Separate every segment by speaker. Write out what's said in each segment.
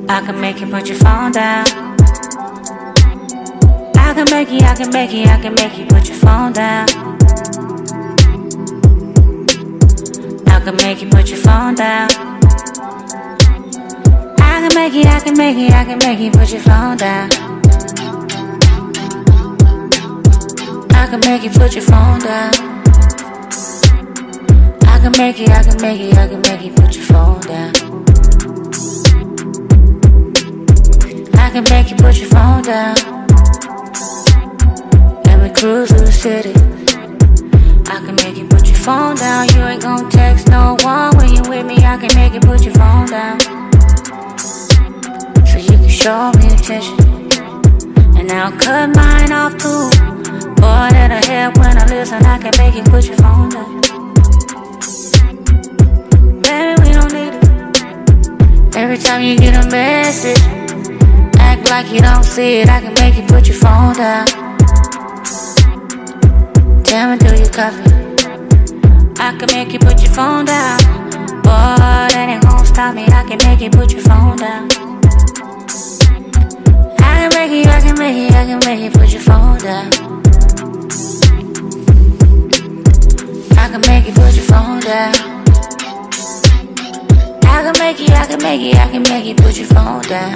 Speaker 1: I can make you put your phone down. I can make you put your phone down. I can make you put your phone down. I can make you put your phone down. I can make you put your phone down. I can make you put your phone down. I can make you put your phone down. Let me cruise through the city. I can make you put your phone down. You ain't gon' text no one when you with me. I can make you put your phone down. So you can show me attention. And I'll cut mine off too. Boy, that I have when I listen. I can make you put your phone down. Baby, we don't need it. Every time you get a message, act like you don't see it. I can make you put your phone down. Tell me, do you copy? I can make you put your phone down. Boy, that ain't gon' stop me. I can make you put your phone down. I can make you put your phone down. I can make you put your phone down. I can make you put your phone down.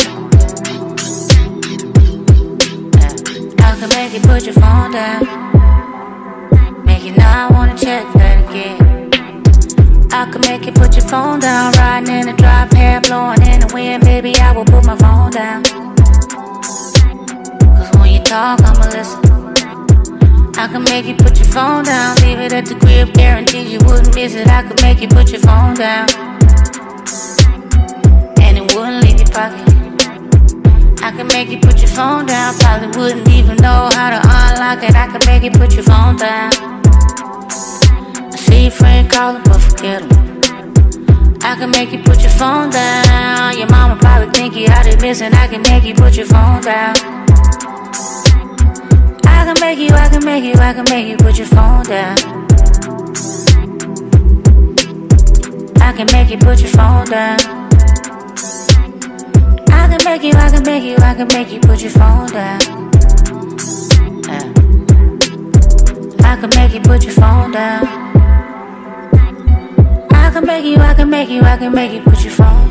Speaker 1: I can make you put your phone down. Make you not wanna check that again. I can make you put your phone down. Riding in the drop, hair blowing in the wind. Baby, I will put my phone down. Cause when you talk, I'ma listen. I can make you put your phone down. Leave it at the crib, guarantee you wouldn't miss it. I can make you put your phone down. And it wouldn't leave your pocket. I can make you put your phone down. Probably wouldn't even know how to unlock it. I can make you put your phone down. I see your friend calling, but forget him. I can make you put your phone down. Your mama probably think you out there missing. I can make you put your phone down. I can make you put your phone down. I can make you put your phone down. I can make you put your phone down. I can make you put your phone down. I can make you put your phone down.